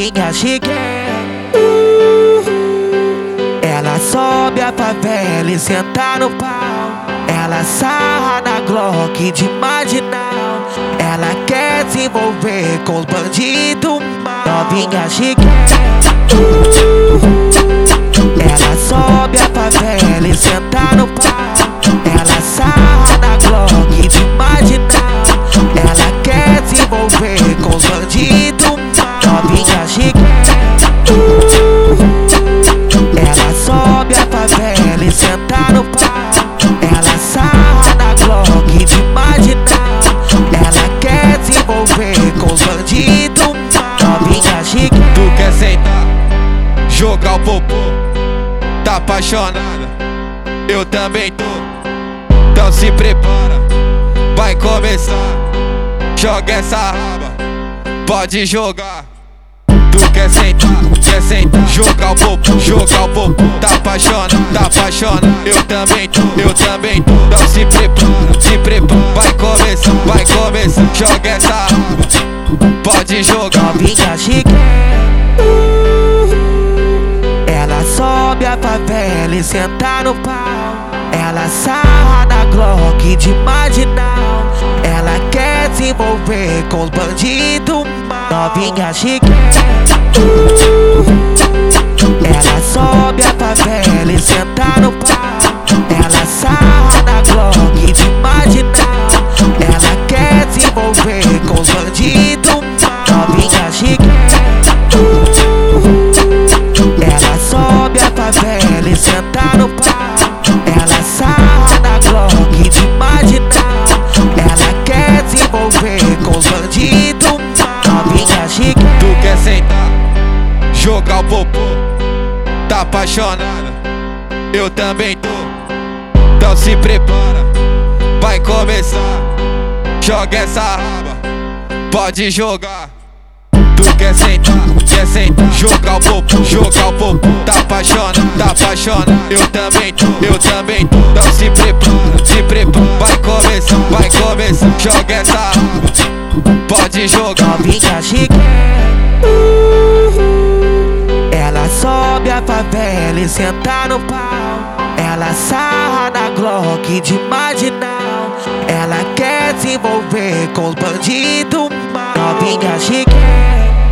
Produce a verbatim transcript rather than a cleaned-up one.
novinha chique. Ela sobe a favela e senta no pau. Ela sarra na Glock de marginal. Ela quer se envolver com os bandidos mal. Novinha chique. Ela sobe a favela e senta no pau. Ela sarra na Glock de marginal. Ela quer se envolver com os bandidos mal. Novinha chique. Ela sobe a favela e senta no pau. Ela sarra na Glock de marginal. Ela quer se envolver com os bandidos mal. Novinha chique. Tu quer sentar, jogar o popô, tá apaixonada, eu também tô. Então se prepara, vai começar. Joga essa raba, pode jogar. Tu quer sentar, quer sentar, jogar o popô, jogar o popô, tá apaixonada, tá apaixonada, eu também tô, eu também tô. Então se prepara, se prepara, vai começar, vai começar. Joga essa raba, pode jogar. Novinha chique. Ela sobe a favela e senta no pau. Ela sarra na Glock de marginal. Ela quer se envolver com os bandidos mal. Novinha chique. Ela sobe a favela e senta no pau. Ela sarra na Glock de marginal. Ela quer se envolver com os bandidos mal. Novinha chique. Ela sobe a favela e senta no pau. Ela sarra na Glock de marginal. Ela quer se envolver com os bandidos mal. Novinha chique. Tu quer sentar, jogar o popô, tá apaixonada, eu também tô. Então se prepara, vai começar. Joga essa raba, pode jogar. Tu quer sentar, quer sentar, jogar o popô, jogar o popô, tá apaixonada, tá apaixonada, eu também tô, eu também tô. Então se prepara, se prepara, vai começar, vai começar. Joga essa raba, pode jogar. Novinha chique. Ela sobe a favela e senta no pau. Ela sarra na Glock de marginal. Ela quer se envolver com os bandidos mal. Novinha chique.